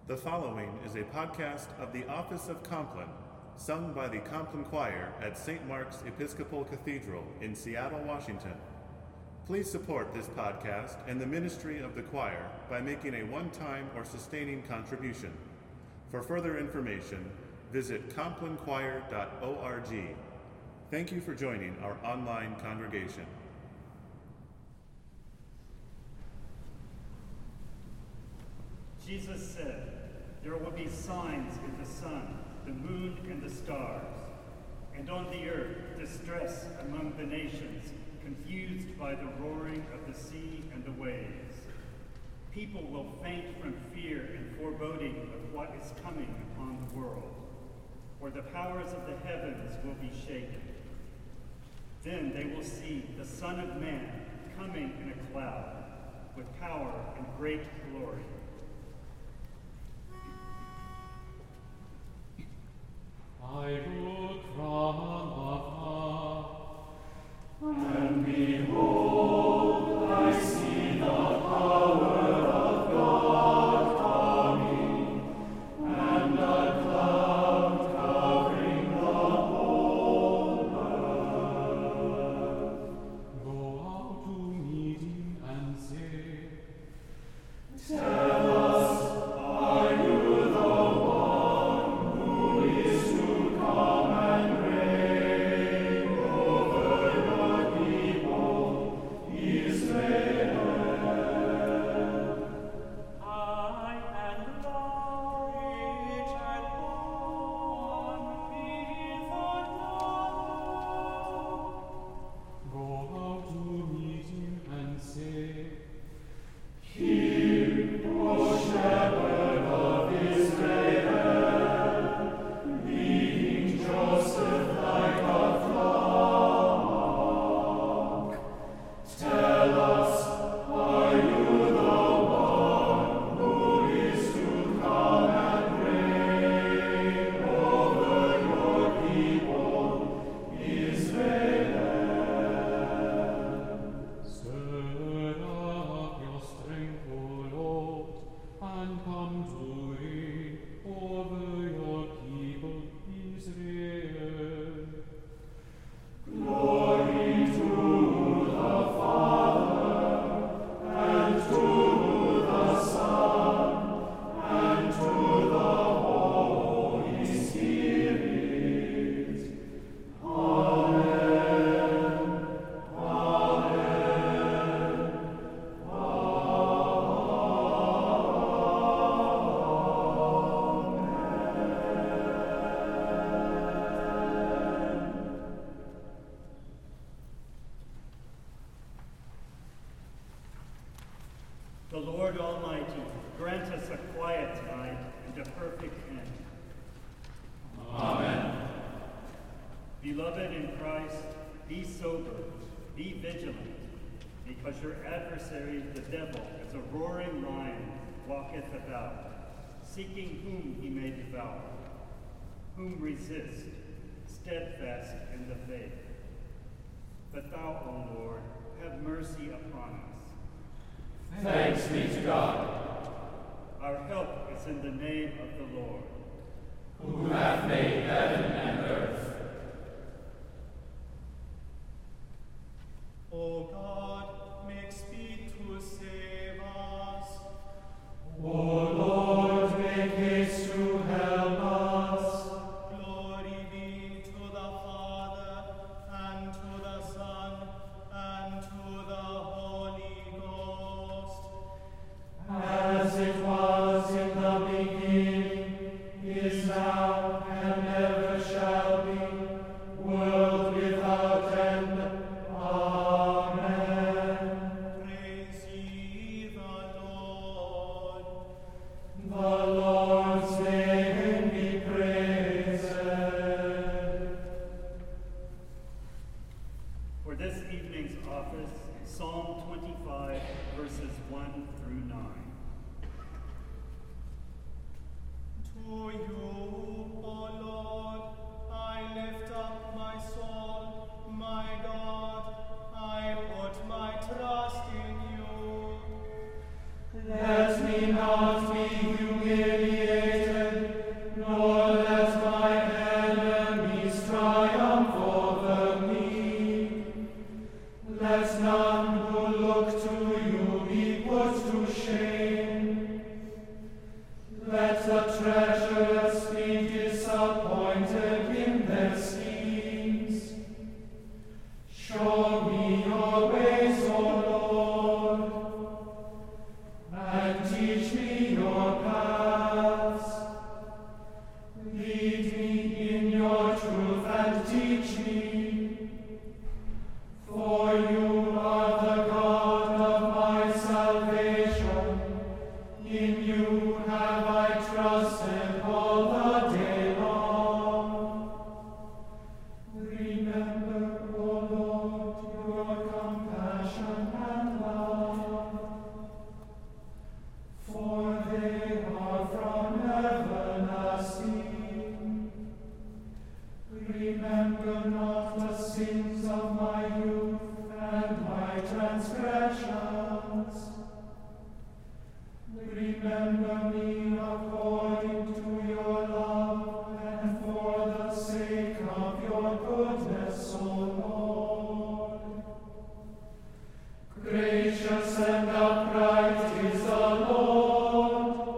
The following is a podcast of the Office of Compline, sung by the Compline Choir at St. Mark's Episcopal Cathedral in Seattle, Washington. Please support this podcast and the ministry of the choir by making a one-time or sustaining contribution. For further information, visit complinechoir.org. Thank you for joining our online congregation. Jesus said, "There will be signs in the sun, the moon, and the stars, and on the earth distress among the nations, confused by the roaring of the sea and the waves. People will faint from fear and foreboding of what is coming upon the world, for the powers of the heavens will be shaken. Then they will see the Son of Man coming in a cloud, with power and great glory." I look from afar, and behold, I see the power of God coming, and a cloud covering the whole earth. go out to meet him and say, Tell us, are you the one who is to come and reign over your people, Israel? I and thou, rich and born with another. go out to meet him and say, Hear, O shepherd of Israel, leading Joseph like a flock. Tell us, are you the one who is to come and reign over your people, Israel? stir up your strength, O Lord, and come to reign over your people Israel. Glory to the Father, and to the Son, and to the Holy Spirit. Amen. Amen. The Lord Almighty grant us a quiet night and a perfect end. Amen. Beloved in Christ, be sober, be vigilant, because your adversary, the devil, as a roaring lion, walketh about, seeking whom he may devour. Whom resist, steadfast in the faith. But thou, O Lord, have mercy upon us. Thanks be to God, Our help is in the name of the Lord. who hath made heaven and earth. O God, make speed to save us. O Lord, make haste to help us. Glory be to the Father, and to the Son, and to the Holy Ghost. As it was in the beginning, is now, and ever shall be, world without end. Amen. Praise ye the Lord. The Lord's name be praised. For this evening's office, Psalm 25, verses 1 through 9. To you, O Lord, I lift up my soul, my God, I put my trust in you. Let me not be humiliated me your paths. Lead me in your truth and teach me, for you are the God of my salvation. In you have I trusted all the day long. Remember, O Lord, your compassion and love, for they are from everlasting. Remember not the sins of my youth and my transgressions. Remember me according to your love and for the sake of your goodness, O Lord. Gracious and upright is the Lord.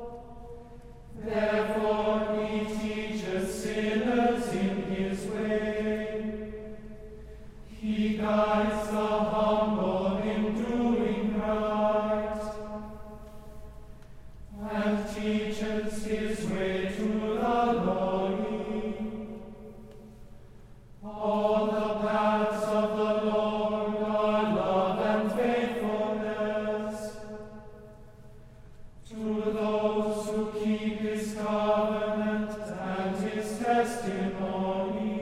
Therefore he teaches sinners in his way. He guides the humble in doing right, and teaches his way to the lowly. All the paths of the Lord are love and faithfulness to those who keep his covenant and his testimonies.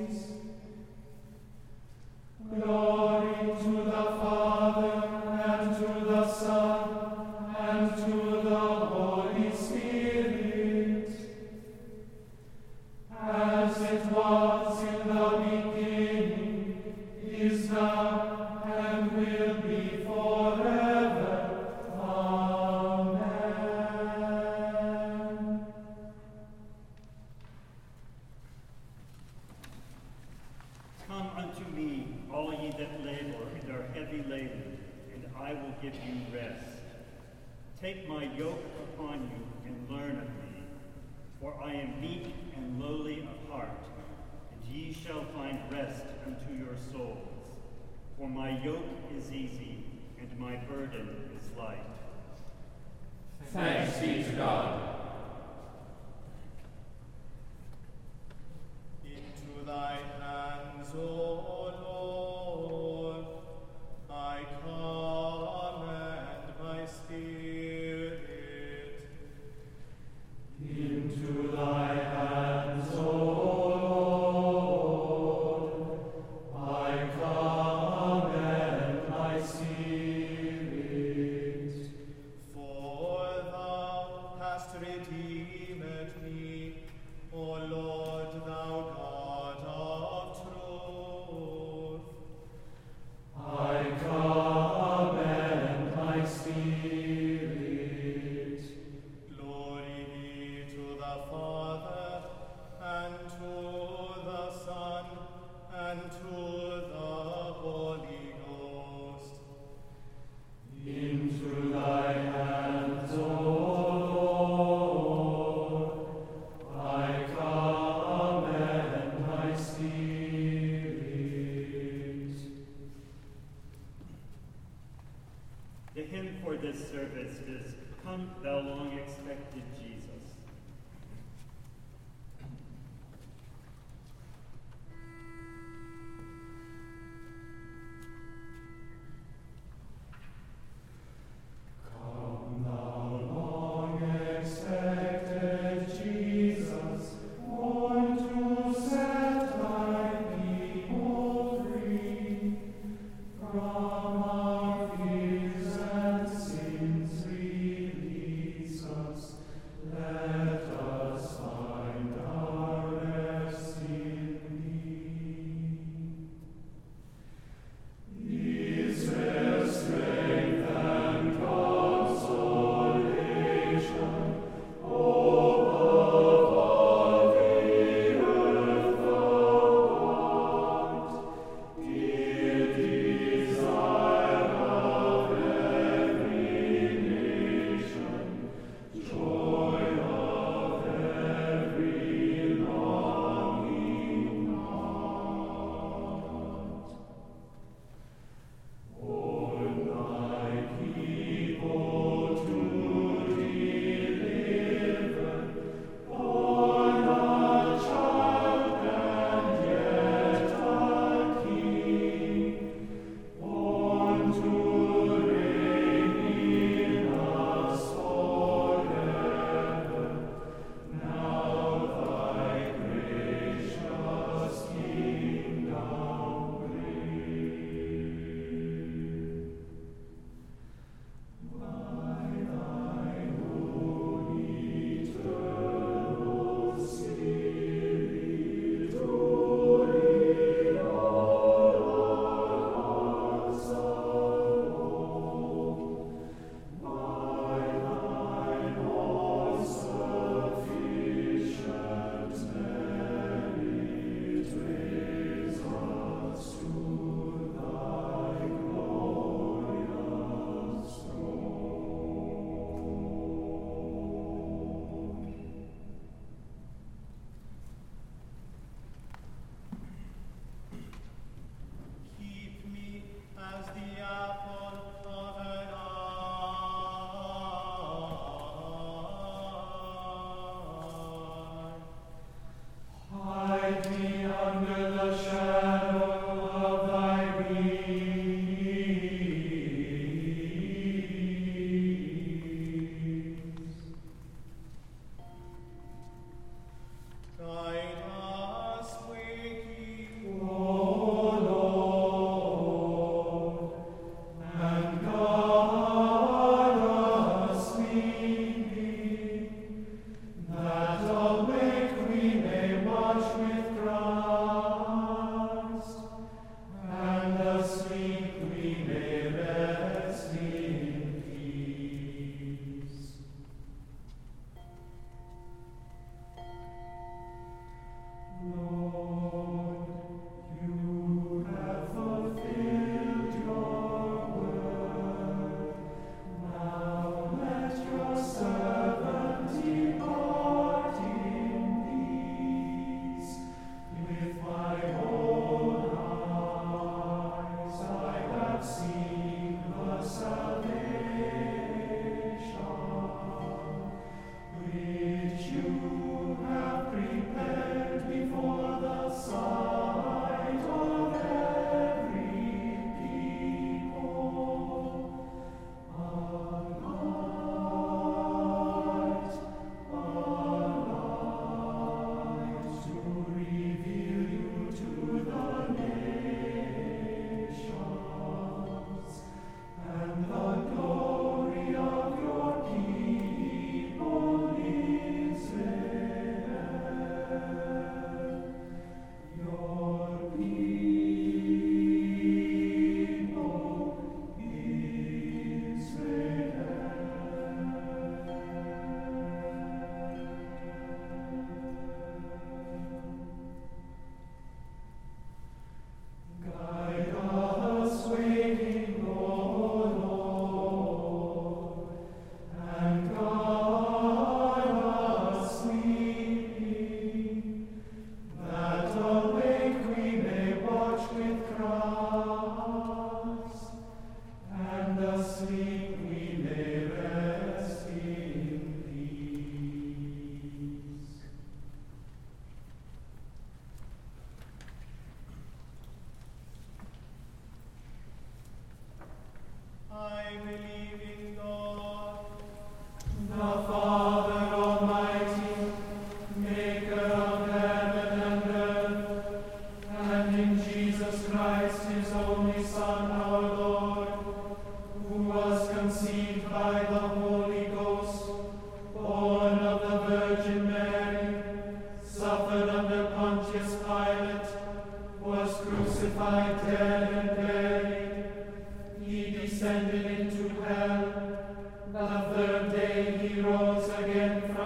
Glory to the Father, and to the Son, and to the Holy Spirit, as it was in the beginning, is now, and will be forever. Amen. Come unto me, all ye that labor and are heavy laden, and I will give you rest. Take my yoke upon you and learn of me, for I am meek and lowly of heart, and ye shall find rest unto your souls. For my yoke is easy, and my burden is light. Thanks be to God. Into thy hands, O Lord, I commend my spirit. Into thy hands, O Lord, I commend my spirit. For thou hast redeemed me, O Lord, thou God of truth. I commend my spirit. Glory be to the Father, and to the Son, and to the Holy Ghost. Into thy hands, O Lord, I commend my spirit. The hymn for this service is Come Thou Long Expected Jesus. Come thou long expected Jesus, born to set thy people free, from our fears and sins release us.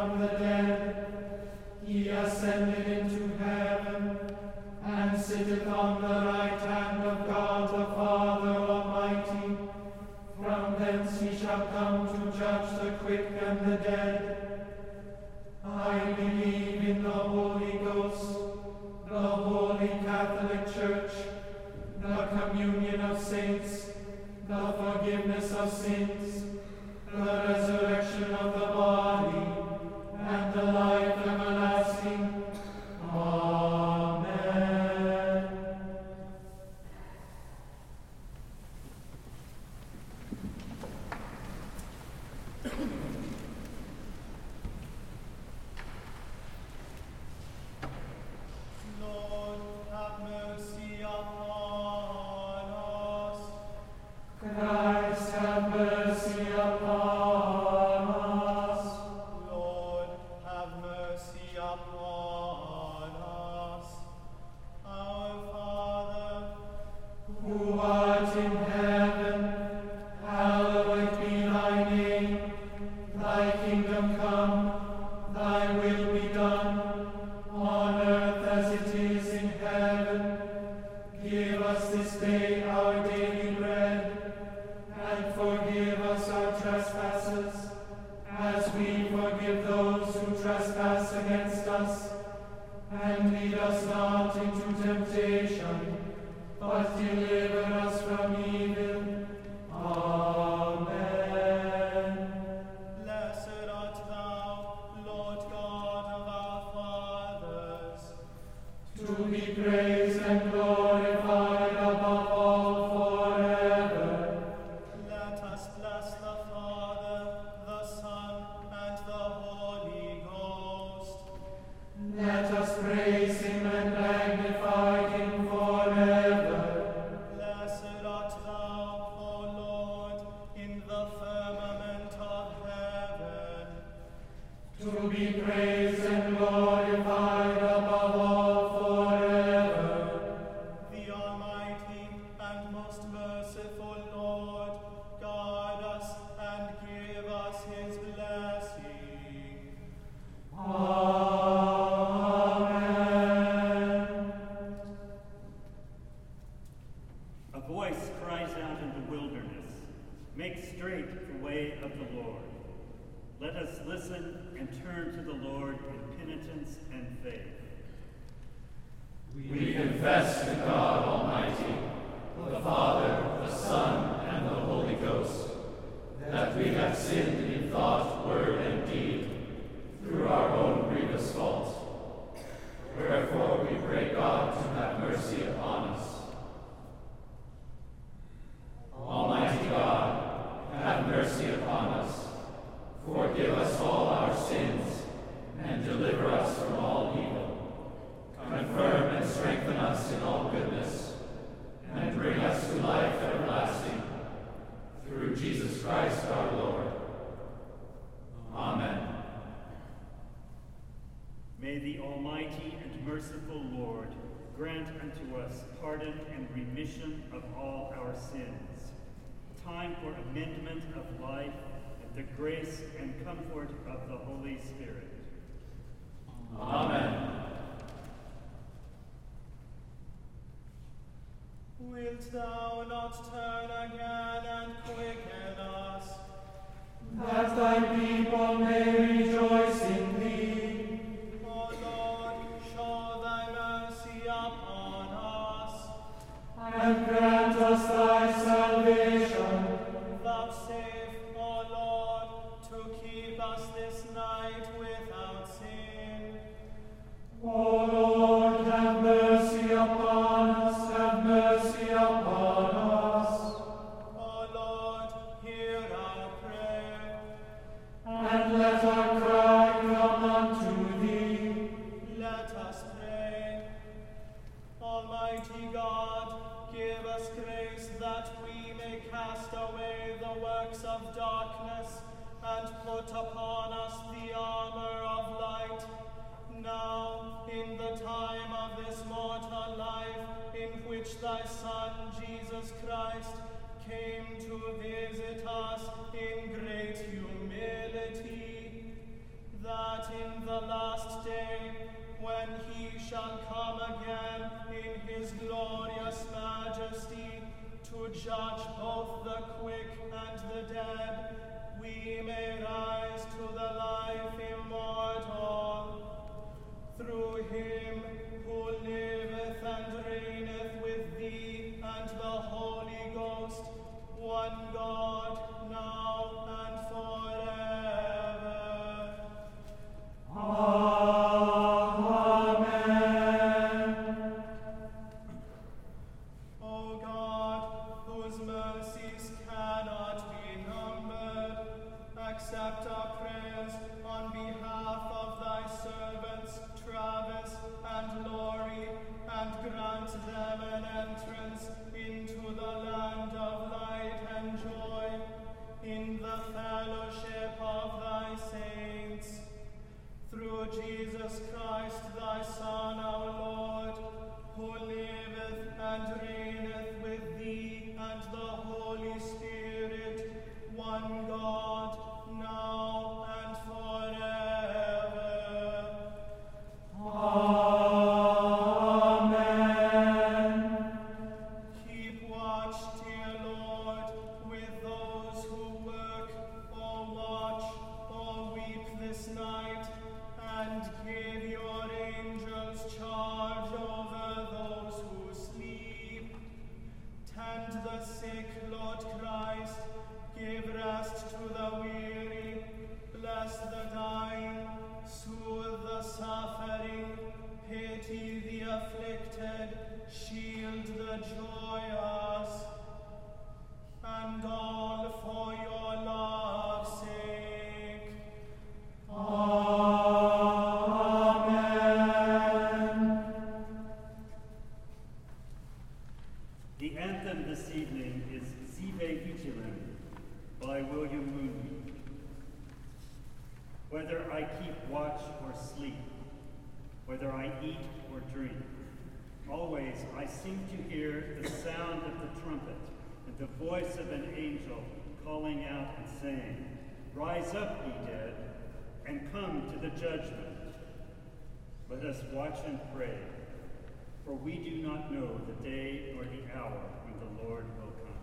from the dead. He ascended into heaven, and sitteth on the right hand of God the Father Almighty. From thence he shall come to judge the quick and the dead. I believe in the Holy Ghost, the Holy Catholic Church, the communion of saints, the forgiveness of sins, the resurrection of the body, and the life everlasting. Amen. Lord, have mercy upon us. Christ, have mercy upon us. Lord, have mercy upon us. Our Father, Who art in heaven, hallowed be thy name. Thy kingdom come, thy will be done, on earth as it is in heaven. Give us this day our daily bread, and forgive us our trespasses, as we forgive those who trespass against us. And lead us not into temptation, but deliver us from evil. Amen. blessed art thou, Lord God of our fathers. To be praised and glorified above all forever. Let us bless the Father, the Son, and the Holy Ghost. Let us praise him and magnify him forever. Blessed art thou, O Lord, in the firmament of heaven. To be praised and glorified above all forever. The Almighty and most merciful Lord, guard us and give us his blessing. Amen. A voice cries out in the wilderness, "Make straight the way of the Lord." Let us listen and turn to the Lord in penitence and faith. We confess to God Almighty, the Father, the Son, and the Holy Ghost, that we have sinned in thought, word, and deed, through our own grievous fault. Wherefore we pray God to have mercy upon us. Almighty God, have mercy upon us. Forgive us all our sins, and deliver us from all evil. Confirm and strengthen us in all goodness, and bring us to life everlasting. Through Jesus Christ our Lord. Amen. May the Almighty and merciful Lord grant unto us pardon and remission of all our sins, time for amendment of life, and the grace and comfort of the Holy Spirit. Amen. Wilt thou not turn again and quicken us? That thy people may rejoice in thee. O Lord, show thy mercy upon us. And grant us thy salvation. Vouchsafe, O Lord, to keep us this night without sin. O Lord, have mercy upon us, have mercy upon us. O Lord, hear our prayer. And let our cry come unto thee. Let us pray. Almighty God, give us grace that we may cast away the works of darkness and put upon us the armor of light. Now, in the time of this mortal life, in which thy Son, Jesus Christ, came to visit us in great humility, that in the last day, when he shall come again in his glorious majesty, to judge both the quick and the dead, we may rise to the life immortal. Through him who liveth and reigneth with thee and the Holy Ghost, one God, now and forever. Amen. O God, whose mercies cannot be numbered, accept our prayers on behalf of thy servants Travis and Lori, and grant them an entrance into the land of light and joy, in the fellowship of thy saints. Through Jesus Christ, thy Son, our Lord, who liveth and reigneth with thee and the Holy Spirit, one God, now and forever. Amen. Keep watch, dear Lord, with those who work or watch or weep this night, and give your angels charge over those who sleep. Tend the sick, Lord Christ. Give rest to the weary. Bless the dying. Soothe the suffering. Pity the afflicted. Shield the joyous. And all for your love's sake. Amen. The anthem this evening is Sive Vigilem by William Mooney. Whether I keep watch or sleep, whether I eat or drink, always I seem to hear the sound of the trumpet and the voice of an angel calling out and saying, "Rise up, ye dead, and come to the judgment." Let us watch and pray, for we do not know the day nor the hour when the Lord will come.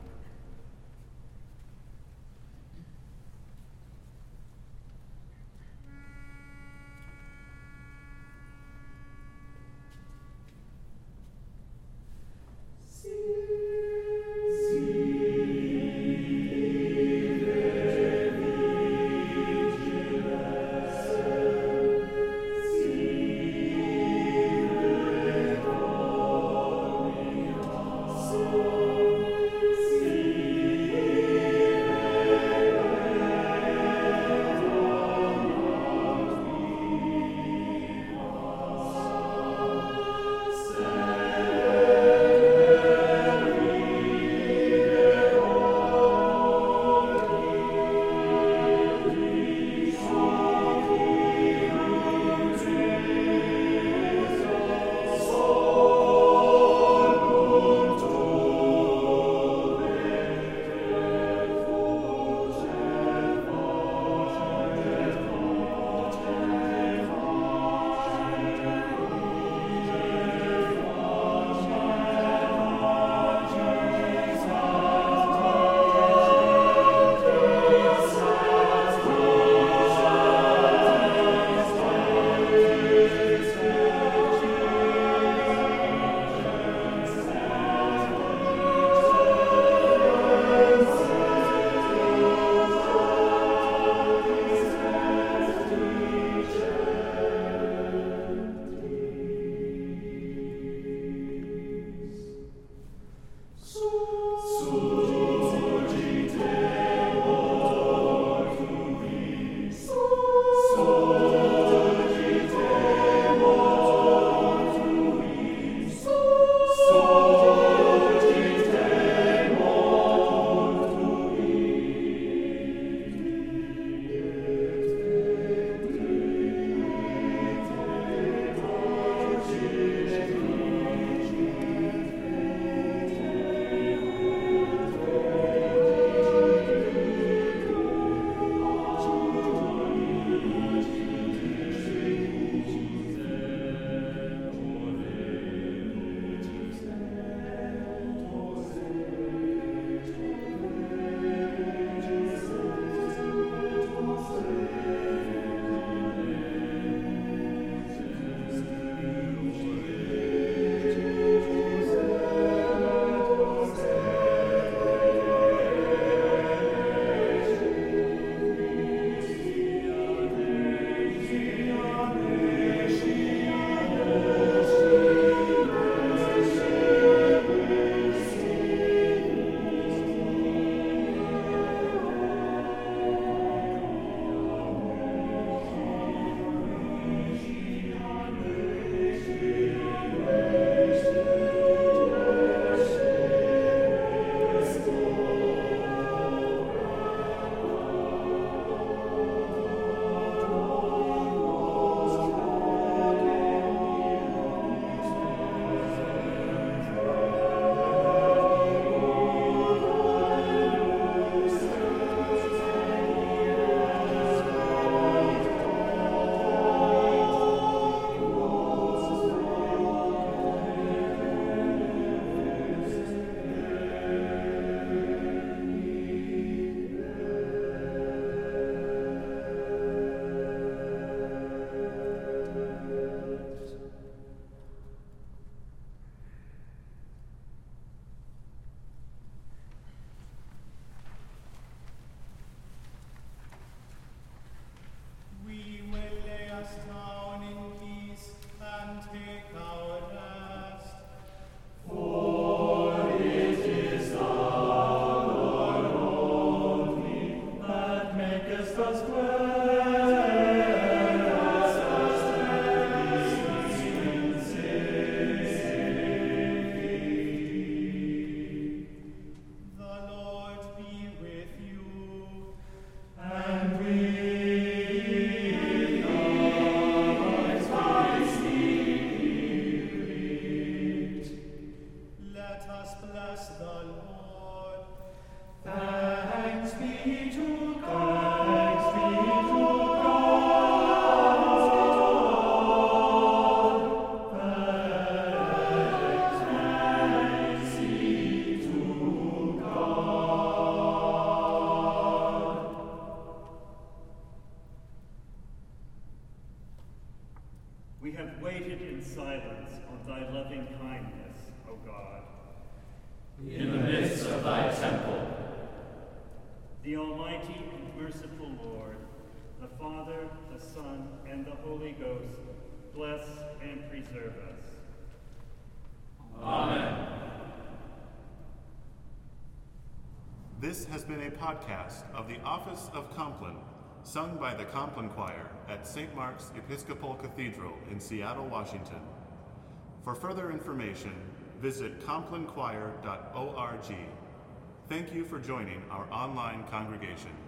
We have waited in silence on thy loving kindness, O God. In the midst of thy temple, The Almighty and merciful Lord, the Father, the Son, and the Holy Ghost, bless and preserve us. Amen. This has been a podcast of the Office of Compline, sung by the Compline Choir at St. Mark's Episcopal Cathedral in Seattle, Washington. For further information, visit complinechoir.org. Thank you for joining our online congregation.